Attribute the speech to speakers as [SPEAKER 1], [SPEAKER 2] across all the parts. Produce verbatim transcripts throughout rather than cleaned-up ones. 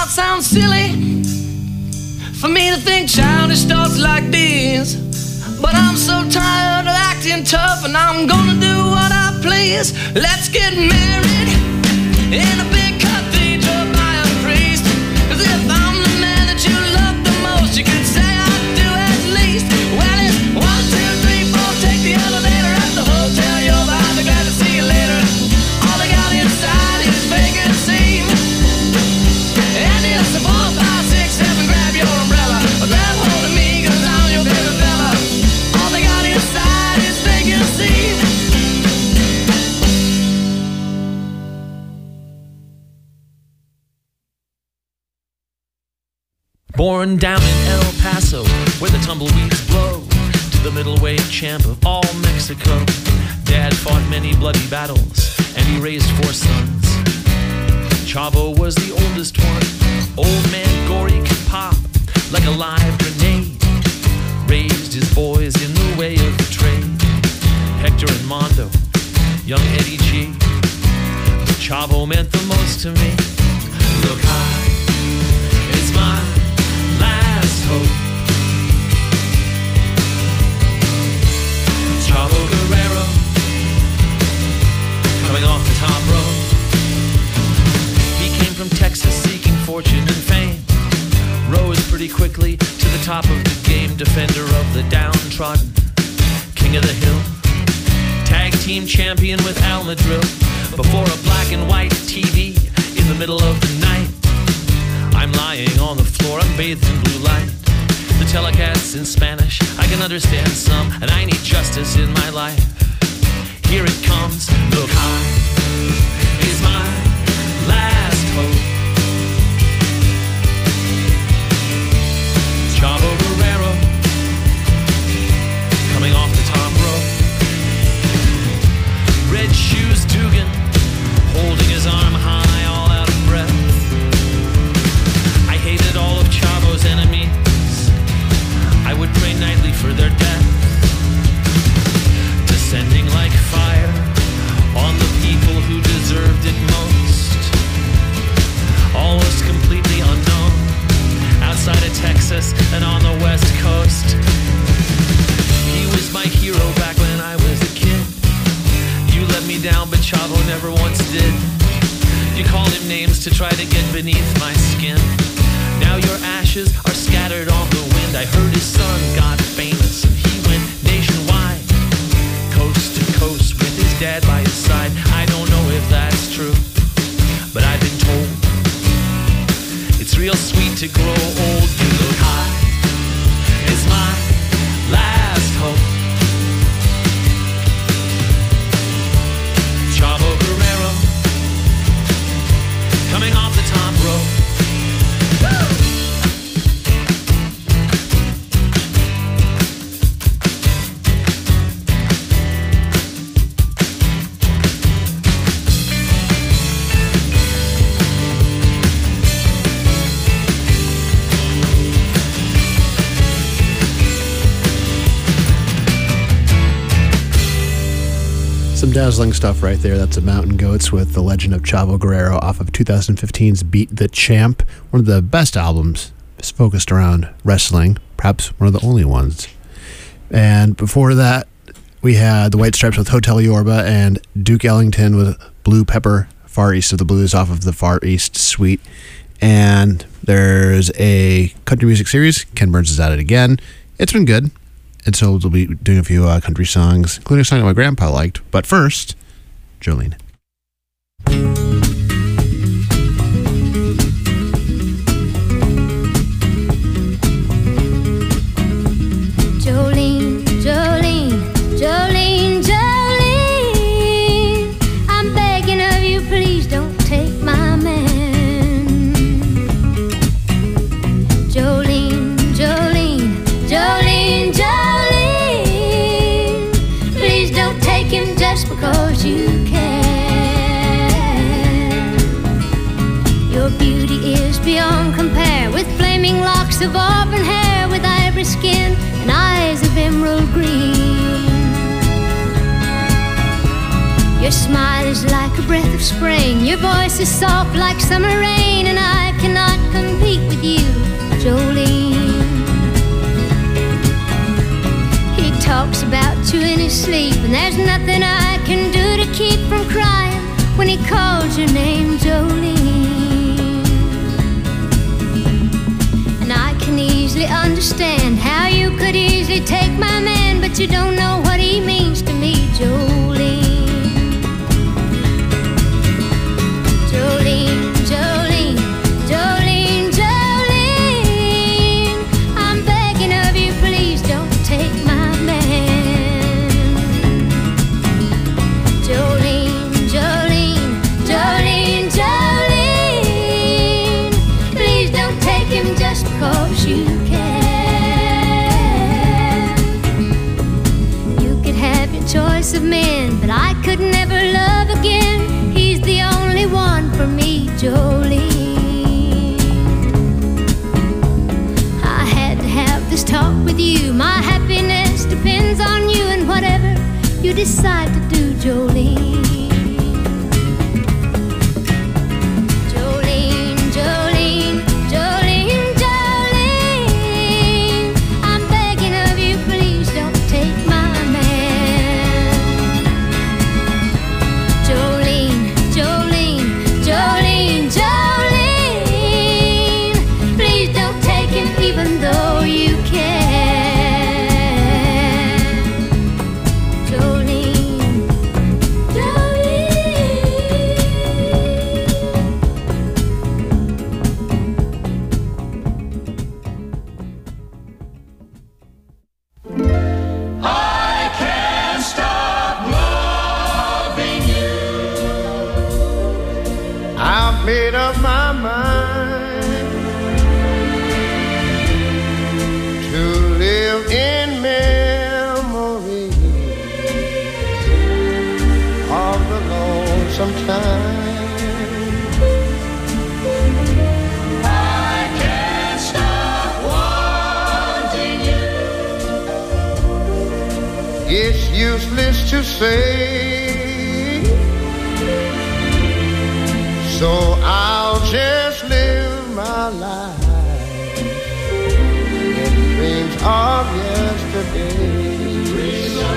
[SPEAKER 1] might sound silly for me to think childish thoughts like these, but I'm so tired of acting tough, and I'm gonna do what I please. Let's get married in a big cathedral by a priest, 'cause if I'm the man that you love the most, you can say I do at least. Well, it's one, two, three, four, take the elevator at the hotel. You'll be glad to see you later. All they got inside is vacancy. And it's a four, five, six, seven, grab your umbrella, grab hold of me, 'cause I'm your baby fella. All they got inside is vacancy. Born down in El Paso, where the tumbleweeds blow, to the middleweight champ of all Mexico. Dad fought many bloody battles, and he raised four sons. Chavo was the oldest one. Old man Gory could pop like a live grenade. Raised his boys in the way of the trade. Hector and Mondo, young Eddie G. But Chavo meant the most to me. Look high, it's my last hope. Chavo Guerrero, coming off the top rope. He came from Texas seeking fortune and fame. Rose pretty quickly to the top of the game. Defender of the downtrodden, king of the hill. Tag team champion with Al Madril. Before a black and white T V in the middle of the night. I'm lying on the floor, I'm bathed in blue light. The telecast's in Spanish, I can understand some, and I need justice in my life. Here it comes, look high, is my last hope. Chavo Guerrero, coming off the top rope. Red shoes Dugan, holding his arm high, all out of breath. I hated all of Chavo's enemies. I would pray nightly for their death. Descending like fire on the people who deserved it most. All was completely unknown outside of Texas and on the West Coast. He was my hero back when I was a kid. You let me down, but Chavo never once did. You called him names to try to get beneath my skin. Now your ashes are scattered on the wind. I heard his son got famous and he went nationwide, coast to coast with his dad by his side. I don't know if that's true, but I've been told it's real sweet to grow old. You look high, it's my last hope. Chavo Guerrero, coming off the top rope.
[SPEAKER 2] Some dazzling stuff right there. That's the Mountain Goats with The Legend of Chavo Guerrero off of twenty fifteen's Beat the Champ. One of the best albums is focused around wrestling, perhaps one of the only ones. And before that, we had the White Stripes with Hotel Yorba and Duke Ellington with Blue Pepper, Far East of the Blues off of the Far East Suite. And there's a country music series. Ken Burns is at it again. It's been good. And so we'll be doing a few uh, country songs, including a song that my grandpa liked. But first, Jolene.
[SPEAKER 3] Jolene, Jolene, Jolene, Jolene, I'm begging of you, please don't take my man. Jolene, Jolene, Jolene, Jolene, please don't take him just because you can. Your beauty is beyond compare, with flaming locks of auburn hair, with ivory skin and eyes of emerald green. Your smile is like a breath of spring. Your voice is soft like summer rain. And I cannot compete with you, Jolene. He talks about you in his sleep, and there's nothing I can do to keep from crying when he calls your name, Jolene. And I can easily understand how you could easily take my man, but you don't know what he means to me, Jolene. Jolene, Jolene, Jolene, Jolene, I'm begging of you, please don't take my man. Jolene, Jolene, Jolene, Jolene, please don't take him just because you can. You could have your choice of men, but I could never love again. He's the only one for me, Jolene. I had to have this talk with you. My happiness depends on you and whatever you decide to do, Jolene. Jolene, Jolene, Jolene, Jolene, I'm begging of you, please don't take my man. Jolene, Jolene, Jolene, Jolene, please don't take him even though you can. Jolene,
[SPEAKER 4] I've made up my mind to live in memory of the lonesome time.
[SPEAKER 5] I can't stop wanting you.
[SPEAKER 4] It's useless to say, so I'll just live my life in dreams of yesterday.
[SPEAKER 5] Dreams of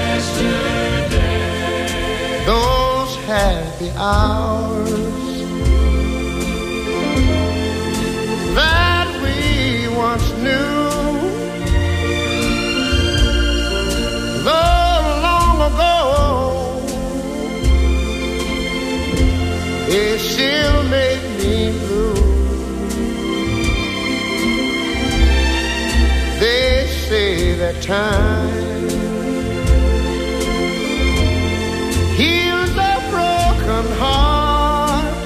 [SPEAKER 5] yesterday.
[SPEAKER 4] Those happy hours that we once knew, though long ago, it still make me blue. They say that time heals a broken heart,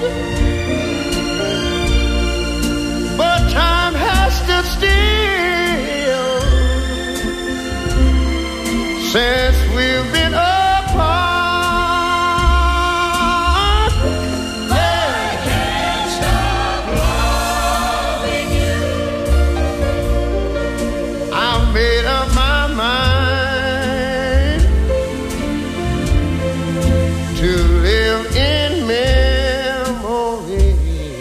[SPEAKER 4] but time has stood still since we've been apart. Made up my mind to live in memories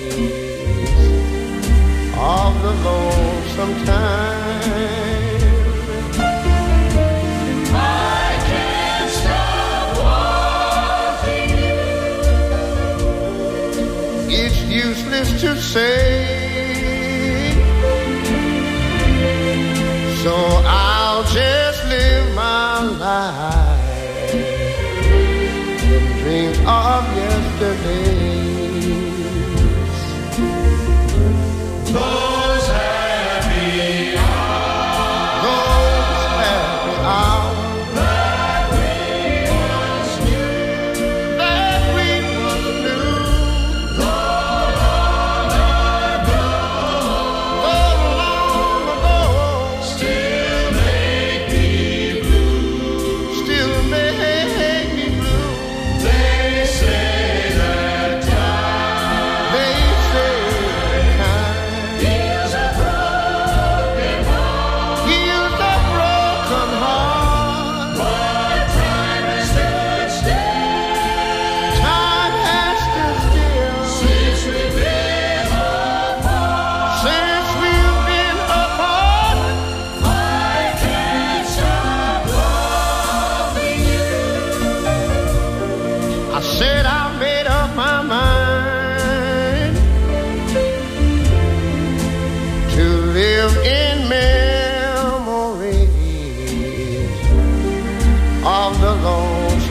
[SPEAKER 4] of the lonesome time.
[SPEAKER 5] I can't stop wanting you.
[SPEAKER 4] It's useless to say, so I'll just live my life in dreams of yesterdays.
[SPEAKER 5] Those happy hours,
[SPEAKER 4] Those happy hours
[SPEAKER 5] that we once knew.
[SPEAKER 4] that we once knew,
[SPEAKER 5] Though long ago,
[SPEAKER 4] so long ago,
[SPEAKER 5] still make me blue.
[SPEAKER 4] still make me blue.
[SPEAKER 5] They say that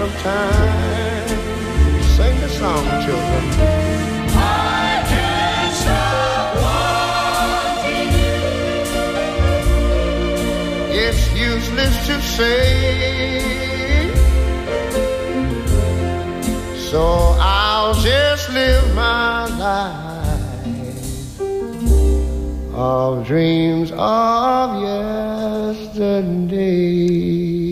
[SPEAKER 4] of time. Sing the song, children.
[SPEAKER 6] I can't stop wanting you.
[SPEAKER 4] It's useless to say, so I'll just live my life of dreams of yesterday.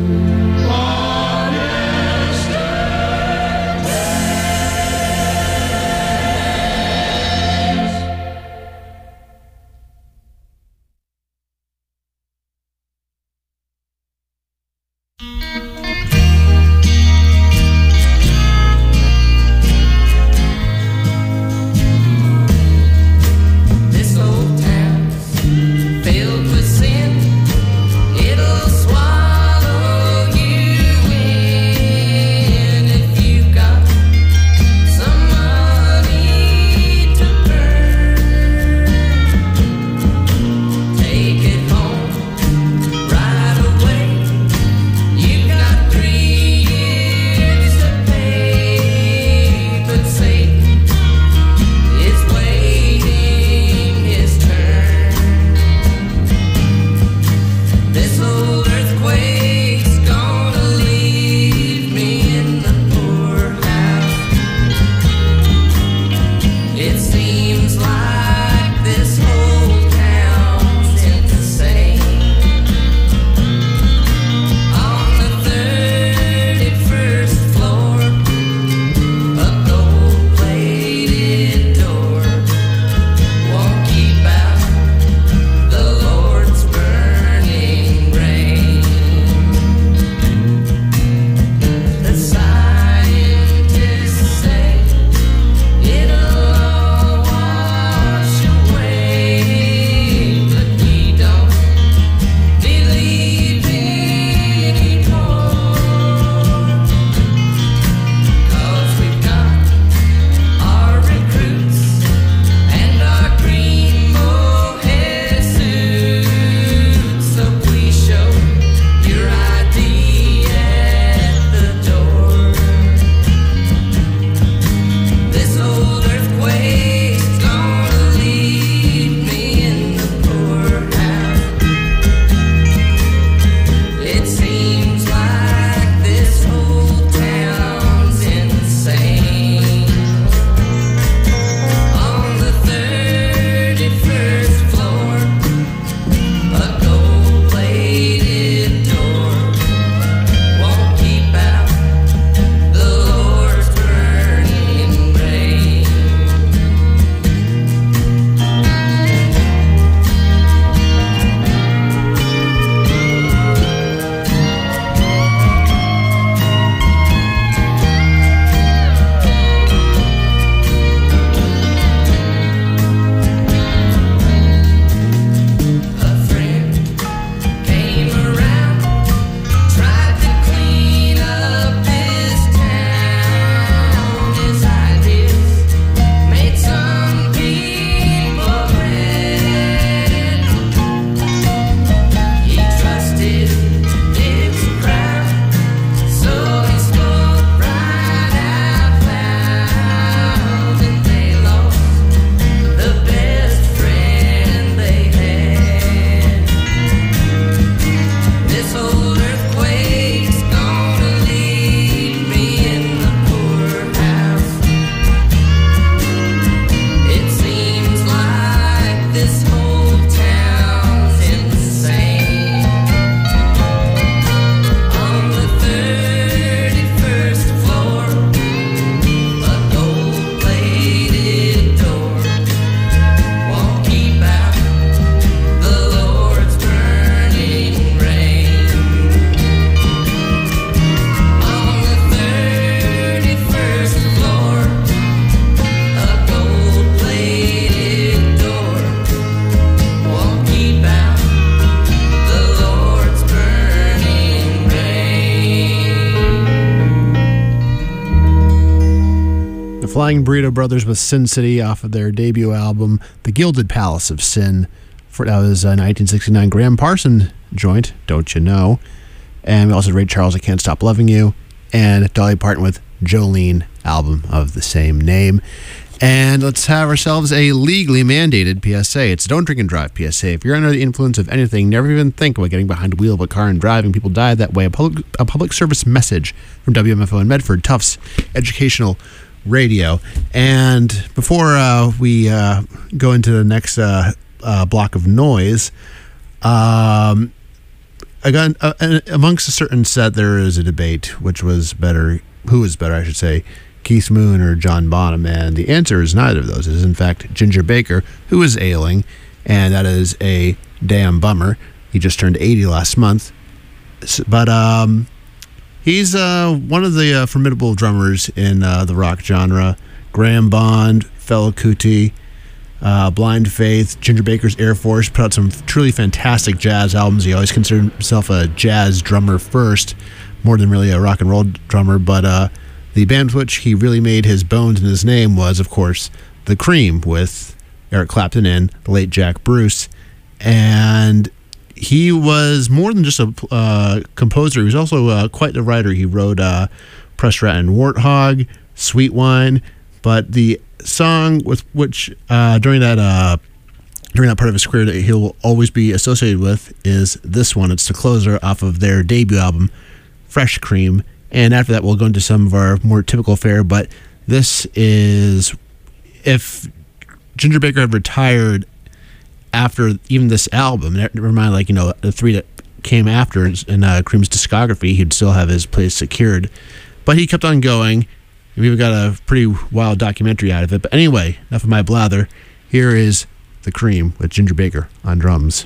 [SPEAKER 6] This old town's filled with sin. It'll swallow you in if you've got some money to burn. Take it home right away. You've got three years to pay, but Satan is waiting his turn. This old earthquake's gonna leave me in the poorhouse. It seems like this whole town's insane. On the thirty-first floor, a gold-plated door won't keep out the Lord's burning rain. The scientists say it'll all wash away, but we don't believe anymore. 'Cause we've got our recruits and our green mohair suits, so please show your I D at the door. This old earthquake's gonna leave me in the poorhouse. It seems like this whole town's insane. On the thirty-first floor, a gold-plated door won't keep out the Lord's burning rain. A friend came around, tried to clean up this town. His ideas made some people red. He trusted his crowd, so he spoke right out loud, and they lost the best friend they had. This old earthquake's gonna leave me in the poorhouse. It seems like this whole town's insane. On the thirty-first floor, a gold-plated door won't keep out the Lord's burning rain. On the thirty-first floor, a gold-plated door won't keep out the Lord's burning rain.
[SPEAKER 2] The Flying Burrito Brothers with Sin City off of their debut album, The Gilded Palace of Sin. For that was a nineteen sixty-nine Graham Parson joint, Don't You Know. And we also had Ray Charles, I Can't Stop Loving You. and Dolly Parton with Jolene, album of the same name. And let's have ourselves a legally mandated P S A. It's Don't Drink and Drive P S A. If you're under the influence of anything, never even think about getting behind the wheel of a car and driving. People die that way. A public, a public service message from W M F O in Medford, Tufts Educational Radio. And before uh, we uh, go into the next uh, uh, block of noise, um, again, uh, amongst a certain set, there is a debate which was better, who was better, I should say, Keith Moon or John Bonham, and the answer is neither of those. It is, in fact, Ginger Baker, who is ailing, and that is a damn bummer. He just turned eighty last month. But um, he's uh, one of the uh, formidable drummers in uh, the rock genre. Graham Bond, Fela Kuti, uh, Blind Faith, Ginger Baker's Air Force, put out some truly fantastic jazz albums. He always considered himself a jazz drummer first, more than really a rock and roll drummer, but uh, the band with which he really made his bones and his name was, of course, The Cream, with Eric Clapton and the late Jack Bruce. And he was more than just a uh, composer. He was also uh, quite the writer. He wrote uh, Press Rat and Warthog, Sweet Wine. But the song with which, uh, during that uh, during that part of his career that he'll always be associated with is this one. It's the closer off of their debut album, Fresh Cream. And after that, we'll go into some of our more typical fare. But this is, if Ginger Baker had retired after even this album, never mind, like, you know, the three that came after in uh, Cream's discography, he'd still have his place secured. But he kept on going. We've got a pretty wild documentary out of it. But anyway, enough of my blather. Here is The Cream with Ginger Baker on drums.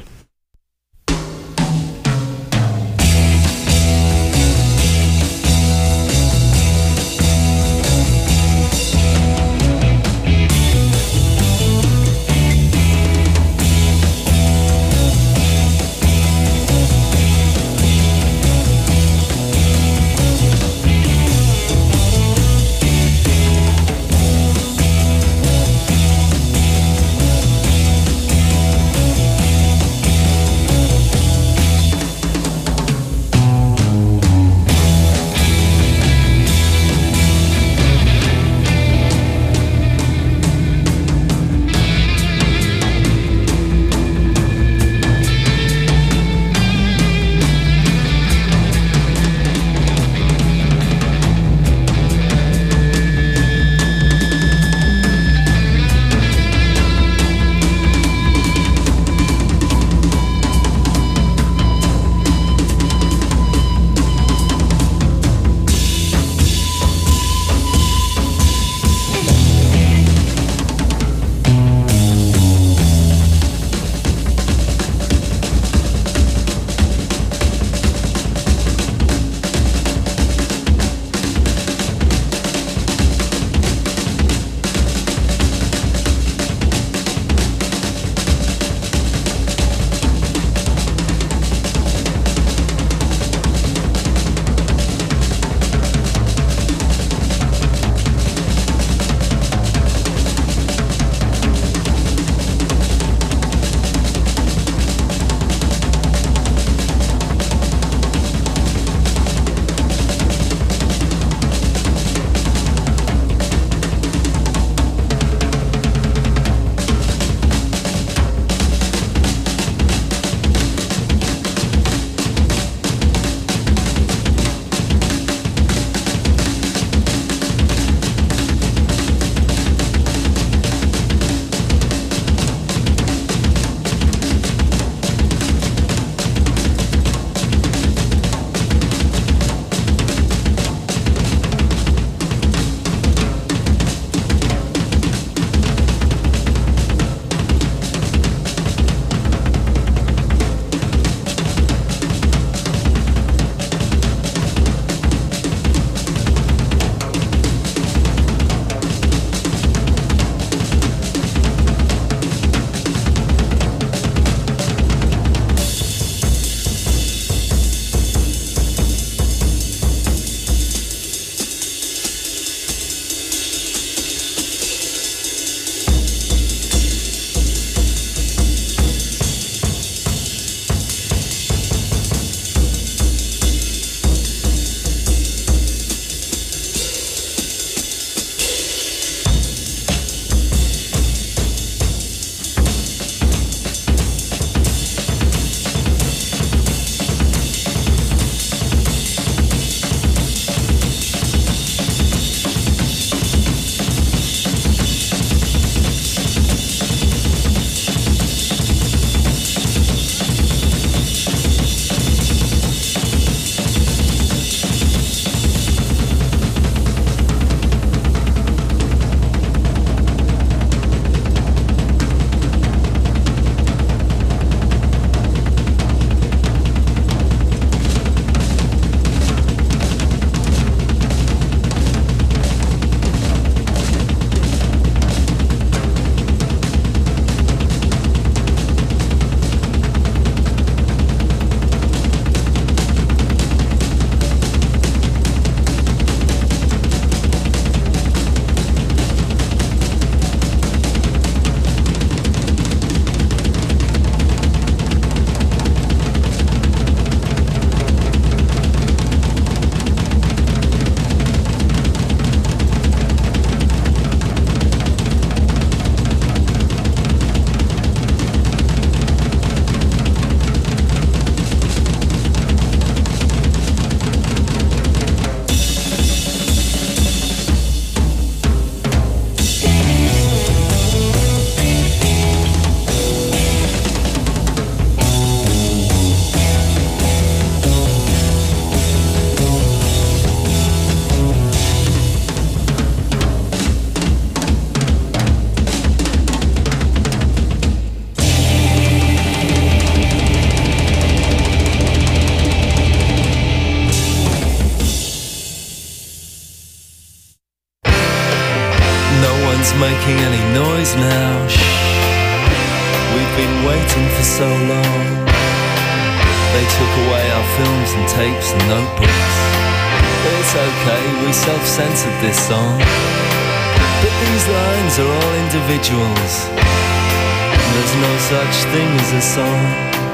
[SPEAKER 7] making any noise now. Shh. We've been waiting for so long. They took away our films and tapes and notebooks. It's okay, we self-censored this song. But these lines are all individuals. There's no such thing as a song.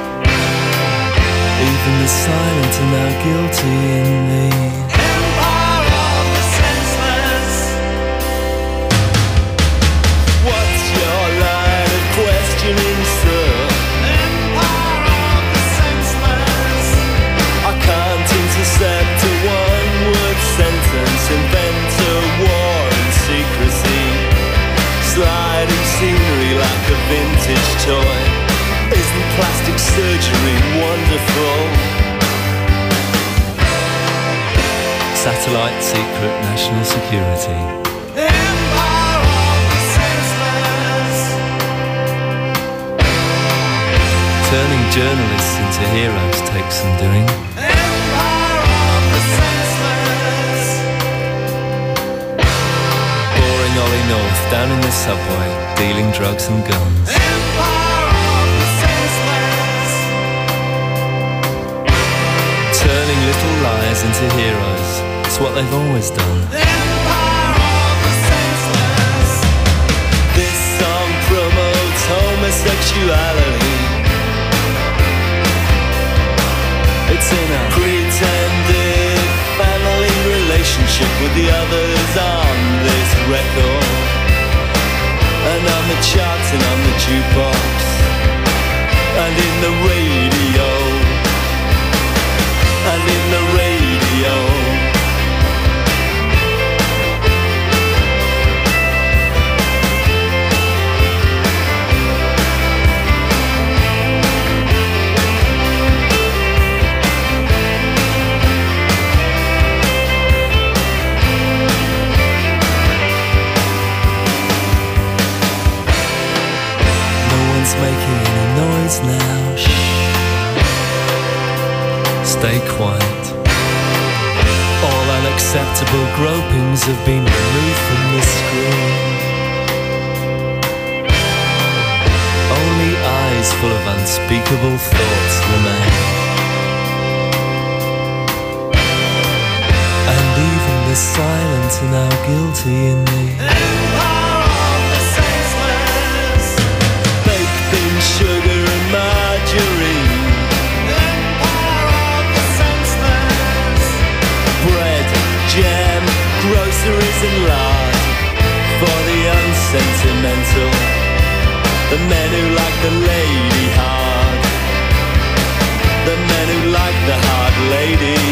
[SPEAKER 7] Even the silent are now guilty in the empire of the senseless. What's your line of questioning, sir? Empire of the senseless. I can't intercept a one-word sentence. Invent a war in secrecy. Sliding scenery like a vintage toy. Isn't plastic surgery wonderful? Satellite secret national security. Empire of the senseless. Turning journalists into heroes takes some doing. Empire of the senseless. Boring Ollie North down in the subway, dealing drugs and guns. Empire of the senseless. Turning little liars into heroes, it's what they've always done. Empire of the senseless. This song promotes homosexuality. It's in a pretended family relationship with the others on this record. And on the charts and on the jukebox. And in the radio. And in the radio. Making any noise now. Shh. Stay quiet. All unacceptable gropings have been removed from the screen. Only eyes full of unspeakable thoughts remain. And even the silent are now guilty in the empire of the senseless. Sugar and margarine. Empire of the senseless. Bread, jam, groceries and lard. For the unsentimental. The men who like the lady hard. The men who like the hard lady.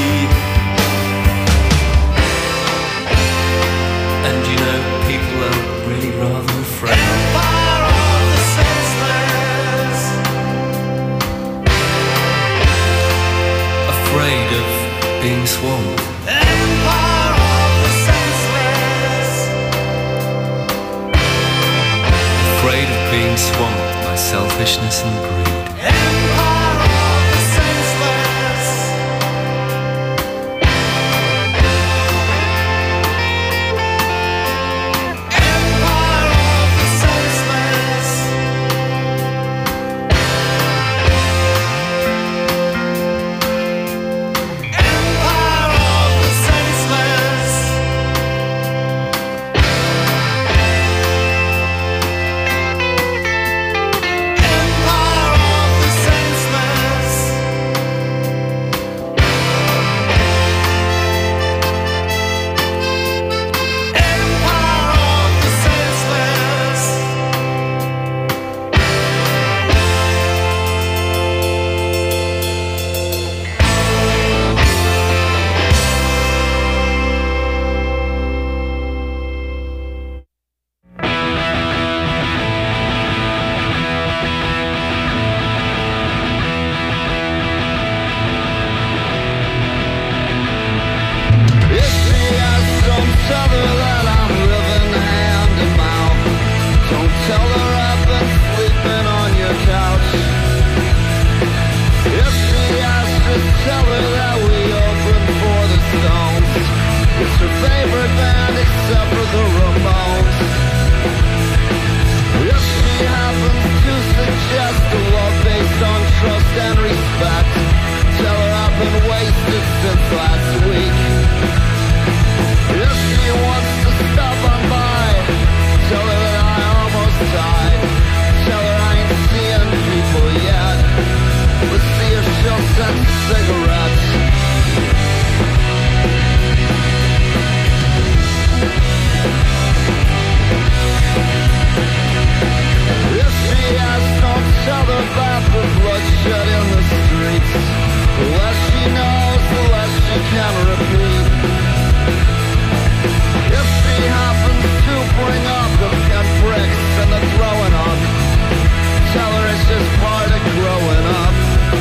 [SPEAKER 7] And you know, people are really rather afraid. Empire of the senseless. Afraid of being swamped. Empire of the senseless. Afraid of being swamped by selfishness and greed. Empire of the senseless. Empire of the senseless. Empire of the senseless.
[SPEAKER 8] Tell her it's just part of growing up.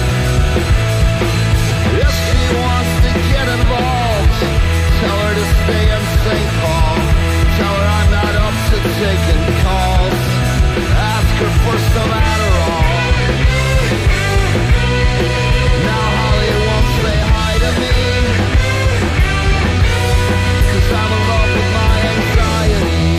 [SPEAKER 8] If she wants to get involved, tell her to stay in Saint Paul. Tell her I'm not up to taking calls. Ask her for some Adderall. Now Holly won't say hi to me, 'cause I'm in love with my anxiety.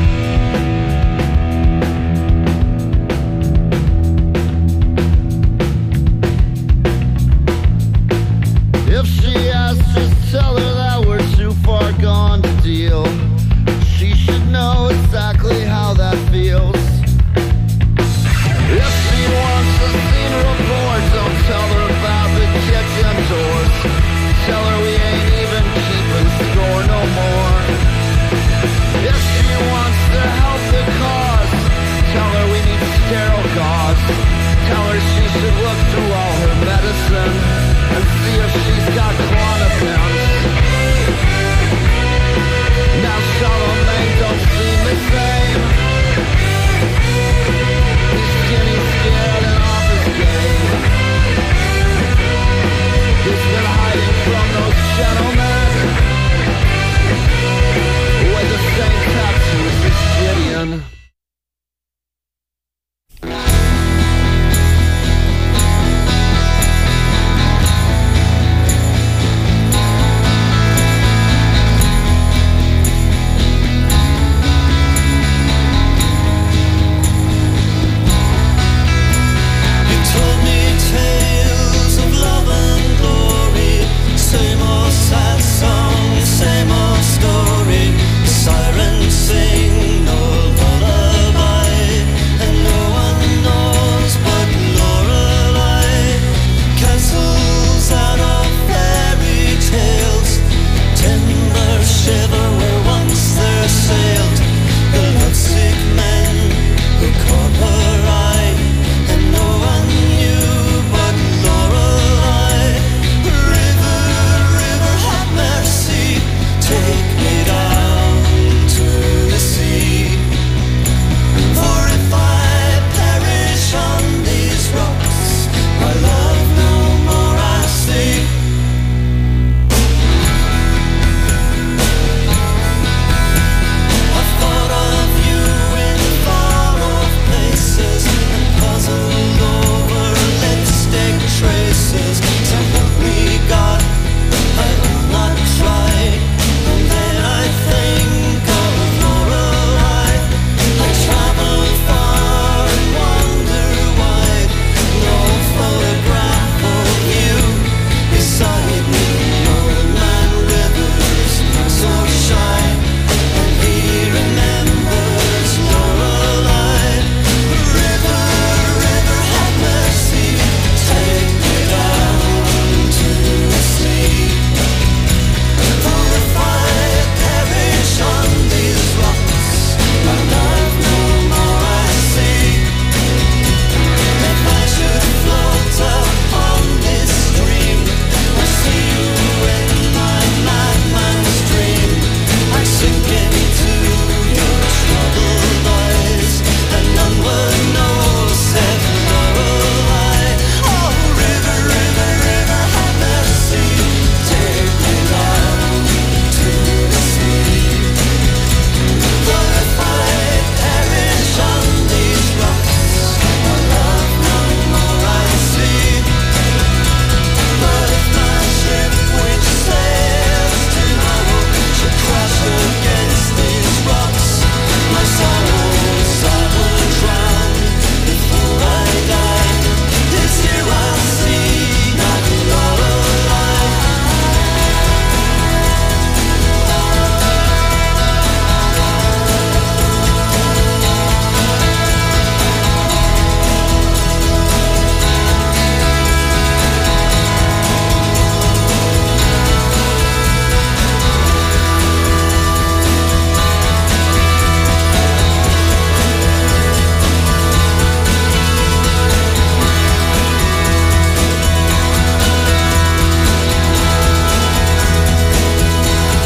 [SPEAKER 8] If she asks, just tell her that we're too far gone to deal. She should know exactly how that feels. If she wants a scene report, don't tell her about the kitchen doors. Tell her we ain't even keeping score no more. If she wants to help the cause, tell her we need sterile gauze. Tell her she should look through all her medicine and see if she's got Klonopins. Now Charlemagne don't seem the same. He's skinny, scared, and off his game. He's been hiding from those gentlemen with the same tattoos as Gideon.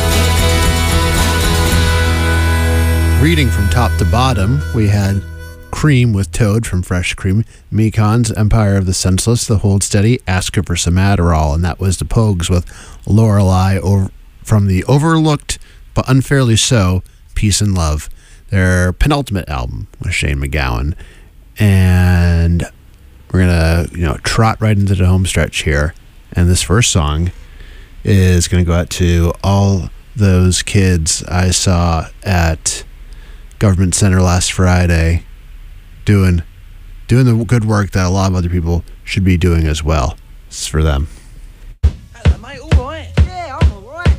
[SPEAKER 2] reading from top to bottom, we had Cream with Toad from Fresh Cream, Mekon's Empire of the Senseless, The Hold Steady, Ask Her for Some Adderall, and that was the Pogues with Lorelei over, from the overlooked but unfairly so, Peace and Love, their penultimate album with Shane MacGowan. And we're gonna, you know, trot right into the home stretch here, and this first song is gonna go out to all those kids I saw at Government Center last Friday doing doing the good work that a lot of other people should be doing as well. This is for them.
[SPEAKER 9] Hello, mate. All right? Yeah, I'm all right.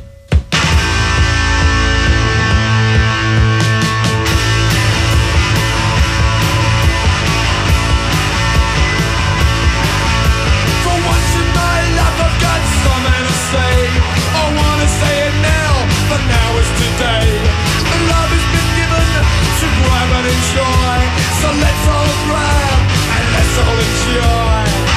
[SPEAKER 10] For once in my life I've got something to say. I wanna say it now, but now is today. Love has been given to grab and enjoy, so let's all grab and let's all enjoy.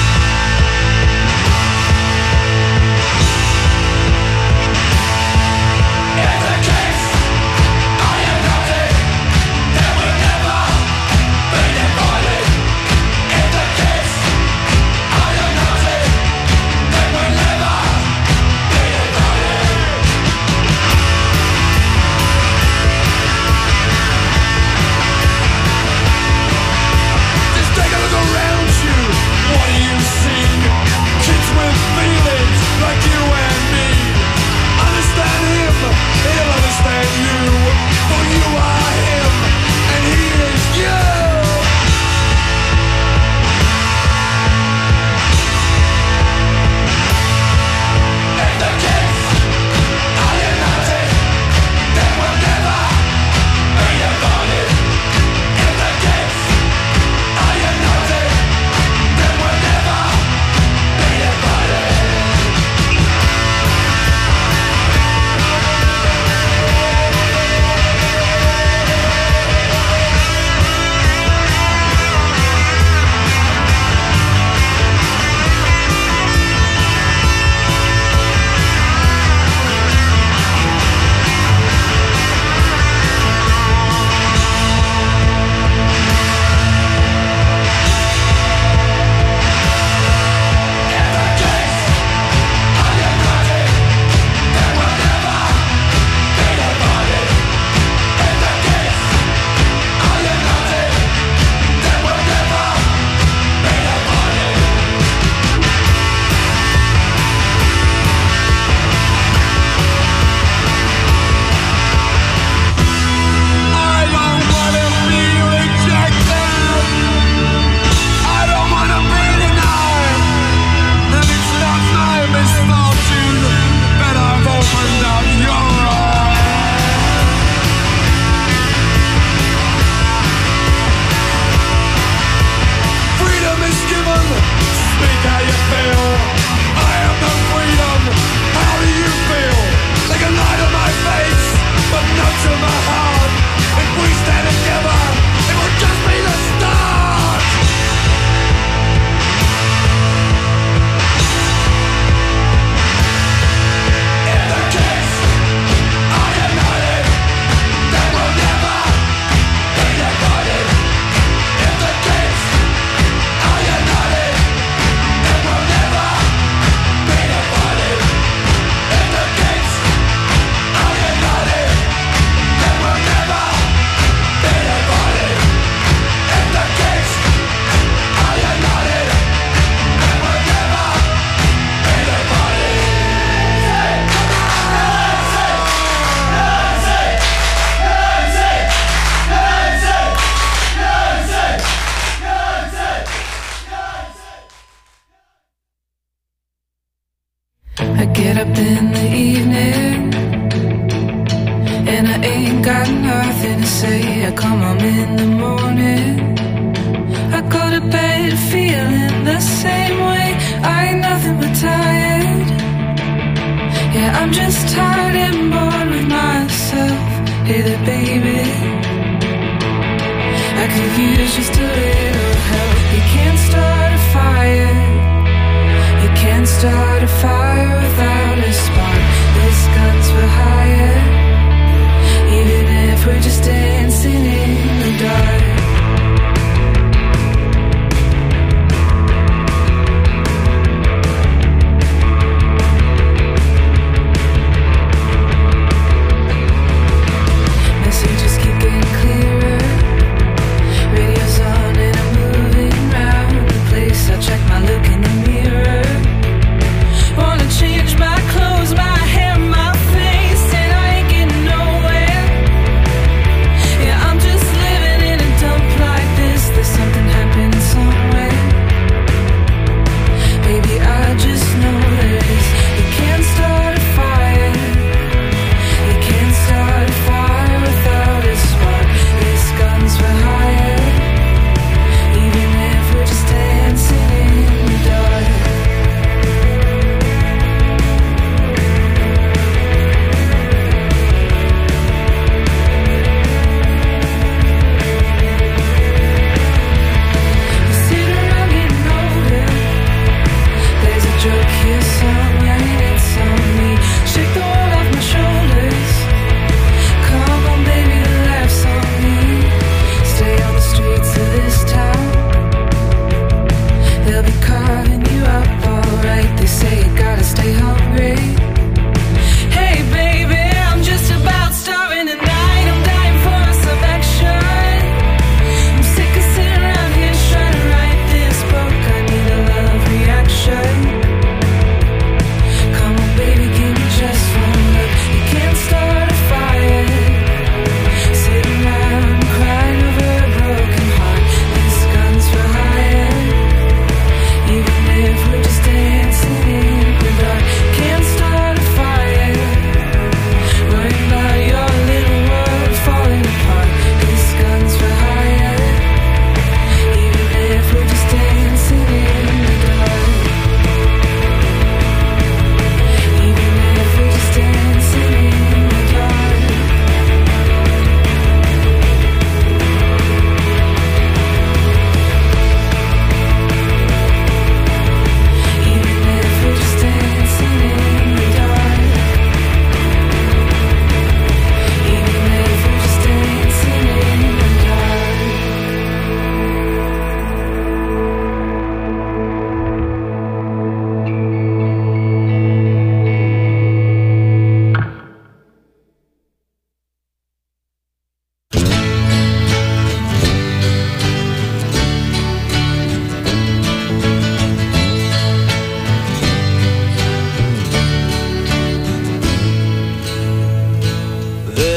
[SPEAKER 11] get up in the evening and I ain't got nothing to say. I come home in the morning, I go to bed feeling the same way. I ain't nothing but tired. Yeah, I'm just tired and bored with myself. Hey there, baby, I could use just a little help. You can't start a fire, you can't start a fire without a spark. This gun's for hire, even if we're just dancing in the dark.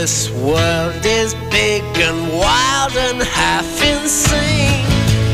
[SPEAKER 12] This world is big and wild and half insane.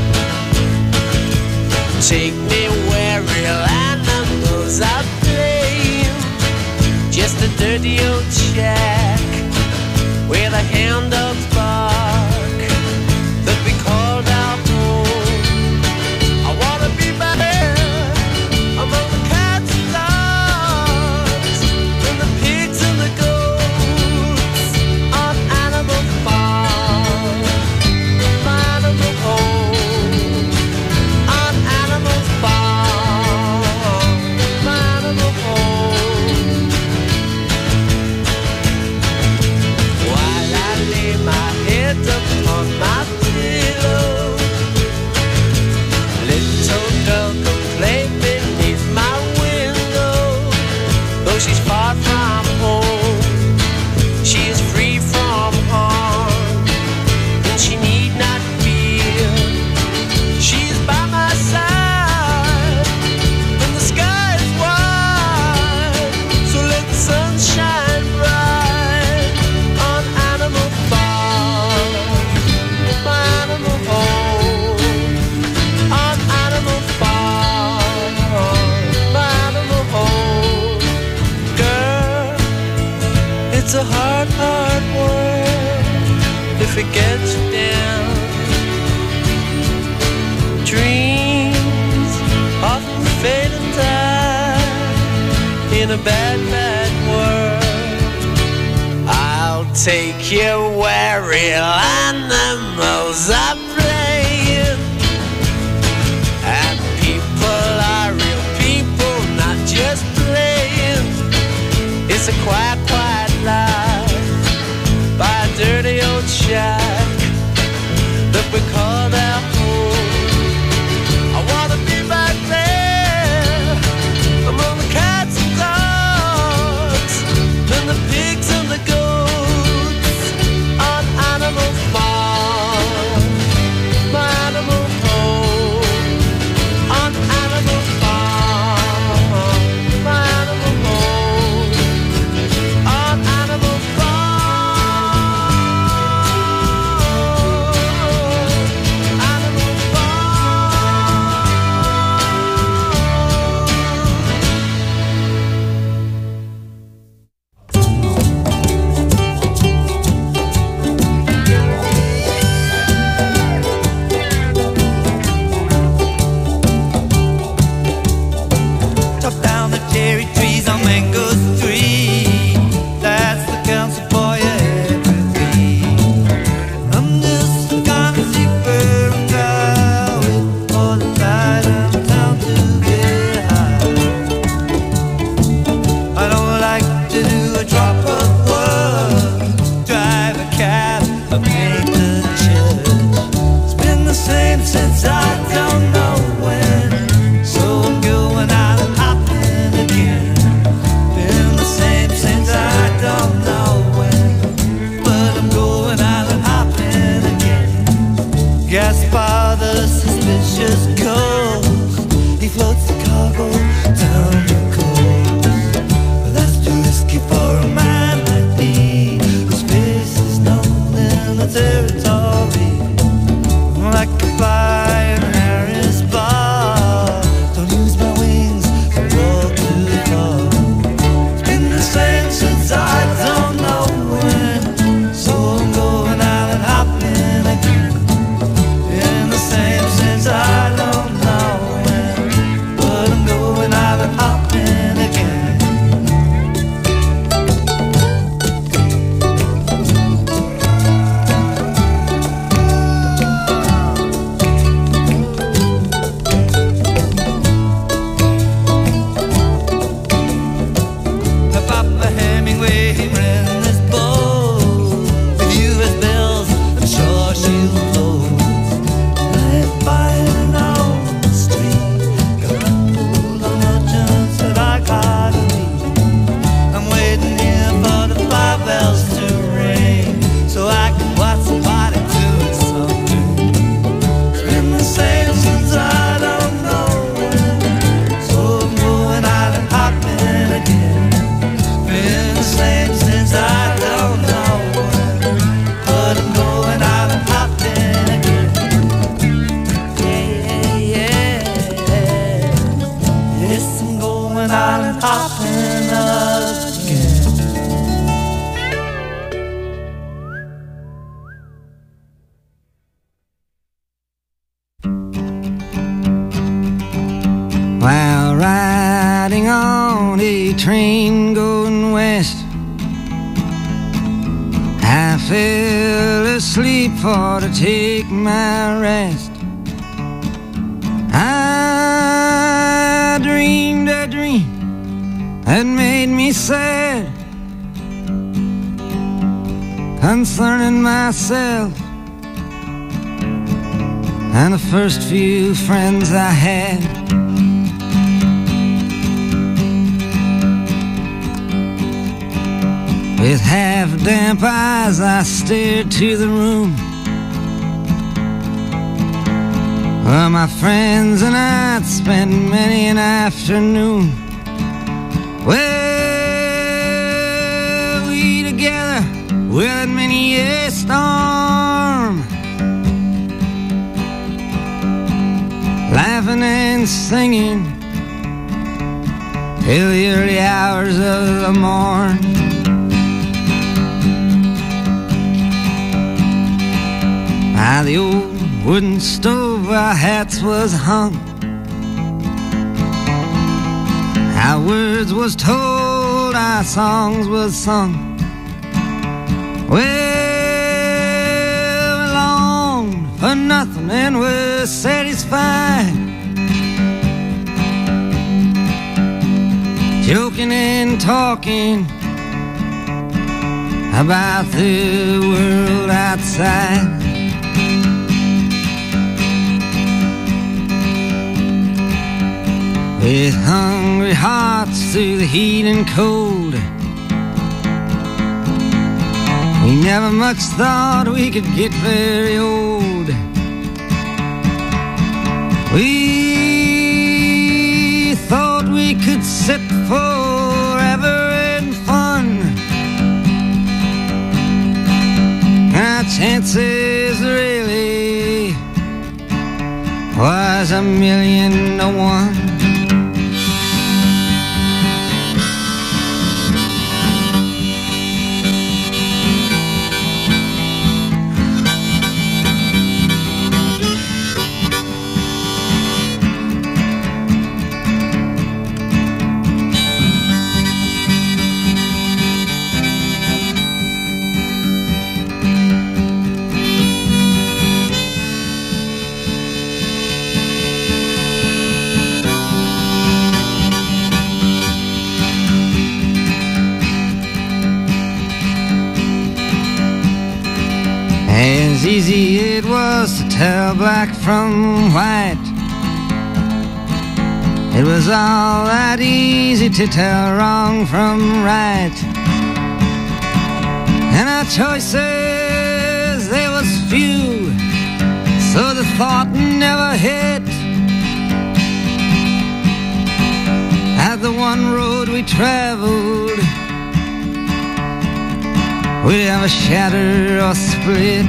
[SPEAKER 12] Take me where real animals are playing. Just a dirty old shack where the hound dogs bark that we called our home. I wanna be back there among the cats and dogs and the pigs and the goats on Animal Farm, Animal Home, on Animal Farm, Animal Home. While I lay my head upon my pillow, little girl can play beneath my window. Though she's far from home, she is free from harm, and she need not fear. She's by my side, and the sky is wide. So let the sun shine bright on Animal Farm, my animal home, on Animal Farm, my animal home. Girl, it's a hard, hard world if it gets you down. Dreams often fade and die in a bad, bad world. I'll take you where real animals are playing, and people are real people, not just playing. It's a quiet, quiet life by a dirty old shack that we called our home. I wanna be back there among the cats and dogs and the pigs and the goats on Animal Farm,
[SPEAKER 6] hopping again.
[SPEAKER 13] While riding on a train going west, I fell asleep for to take my rest. I dreamed a dream that made me sad concerning myself and the first few friends I had. With half-damp eyes I stared to the room where my friends and I'd spent many an afternoon. Well, we together weathered many a storm, laughing and singing till the early hours of the morn. By the old wooden stove our hats was hung, our words was told, our songs was sung. Well, we longed for nothing and were satisfied, joking and talking about the world outside. With hungry hearts through the heat and cold, we never much thought we could get very old. We thought we could sit forever in fun. Our chances really was a million to one. As easy it was to tell black from white, it was all that easy to tell wrong from right. And our choices, they was few, so the thought never hit at the one road we traveled we'd ever shatter or split.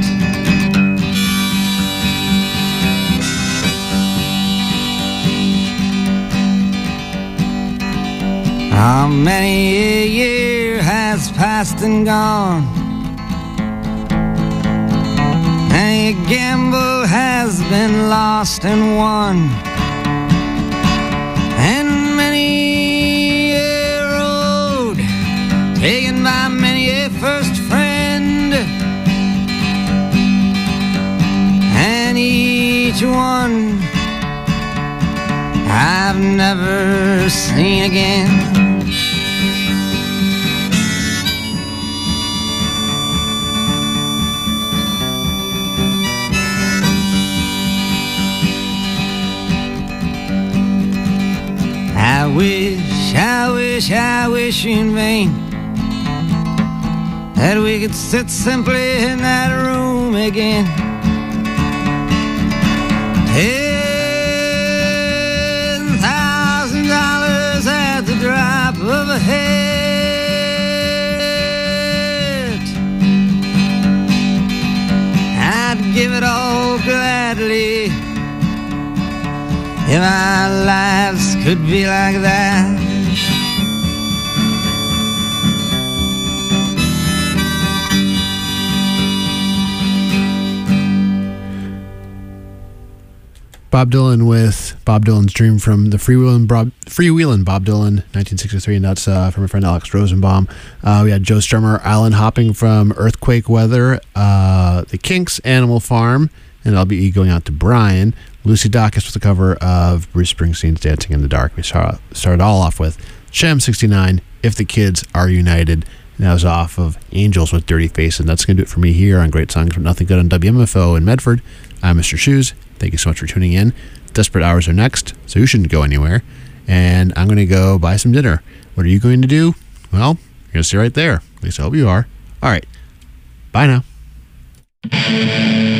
[SPEAKER 13] How many a year has passed and gone, many a gamble has been lost and won, and many a road taken by many a first friend, and each one I've never seen again. I wish, I wish, I wish in vain that we could sit simply in that room again. Ten thousand dollars at the drop of a hat, I'd give it all gladly if our lives could be like that.
[SPEAKER 2] Bob Dylan with Bob Dylan's Dream from the Freewheelin' Bob, Freewheelin' Bob Dylan, nineteen sixty-three, and that's uh, from my friend Alex Rosenbaum. Uh, we had Joe Strummer, Island Hopping from Earthquake Weather, uh, The Kinks, Animal Farm, and L B E going out to Brian. Lucy Dacus with the cover of Bruce Springsteen's Dancing in the Dark. We saw, started all off with Sham sixty-nine, If the Kids Are United, and that was off of Angels with Dirty Face, and that's going to do it for me here on Great Songs But Nothing Good on W M F O in Medford. I'm Mister Shoes. Thank you so much for tuning in. Desperate Hours are next, so you shouldn't go anywhere. And I'm going to go buy some dinner. What are you going to do? Well, you're going to see right there. At least I hope you are. All right. Bye now.